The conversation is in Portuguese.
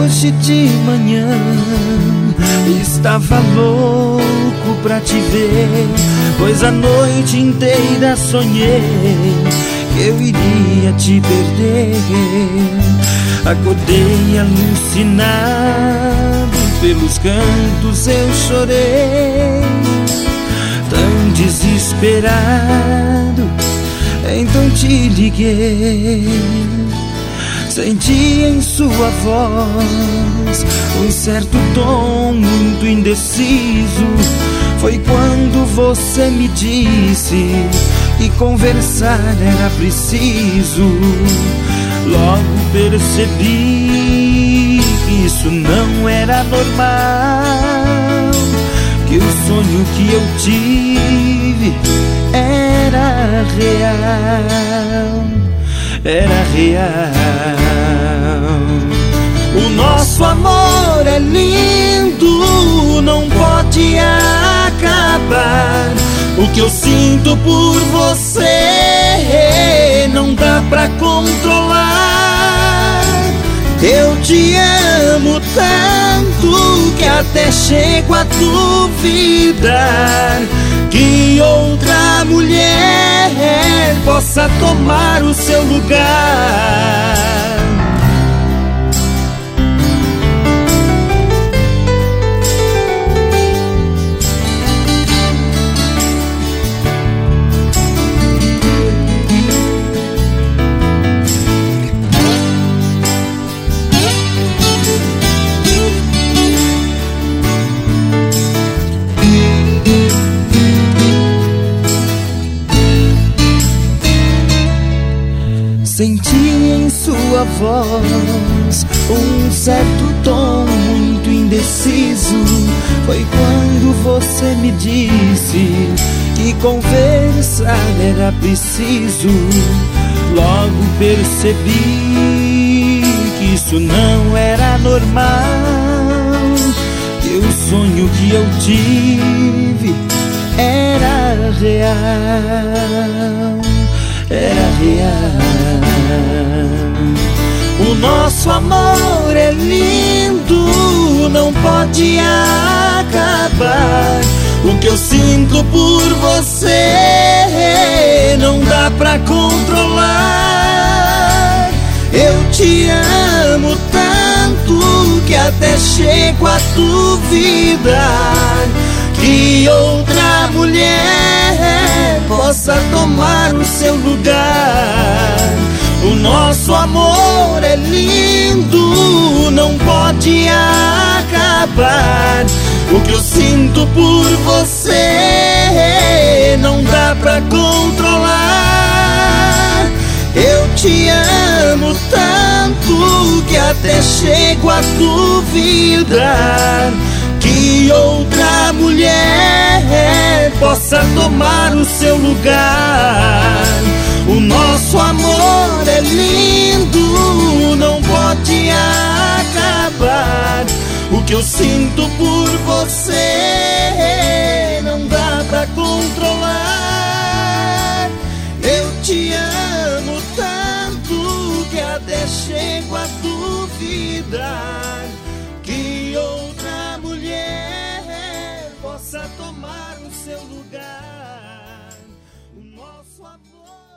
hoje de manhã estava louco pra te ver, pois a noite inteira sonhei que eu iria te perder. Acordei alucinado, pelos cantos eu chorei, tão desesperado, então te liguei. Senti em sua voz um certo tom muito indeciso. Foi quando você me disse que conversar era preciso. Logo percebi que isso não era normal, que o sonho que eu tive era real, era real. O nosso amor é lindo, não pode acabar. O que eu sinto por você não dá pra controlar. Eu te amo tanto que até chego a duvidar que outra mulher possa tomar o seu lugar. Senti em sua voz um certo tom muito indeciso. Foi quando você me disse que conversar era preciso. Logo percebi que isso não era normal, que o sonho que eu tive era real, era real. O nosso amor é lindo, não pode acabar. O que eu sinto por você não dá pra controlar. Eu te amo tanto que até chego a duvidar que outra mulher possa tomar o seu lugar. O nosso amor é lindo, não pode acabar. O que eu sinto por você não dá pra controlar. Eu te amo tanto que até chego a duvidar que outra mulher possa tomar o seu lugar. O nosso amor é lindo, não pode acabar. O que eu sinto por você não dá pra controlar. Eu te amo tanto que até chego a duvidar que outra mulher possa tomar o seu lugar. O nosso amor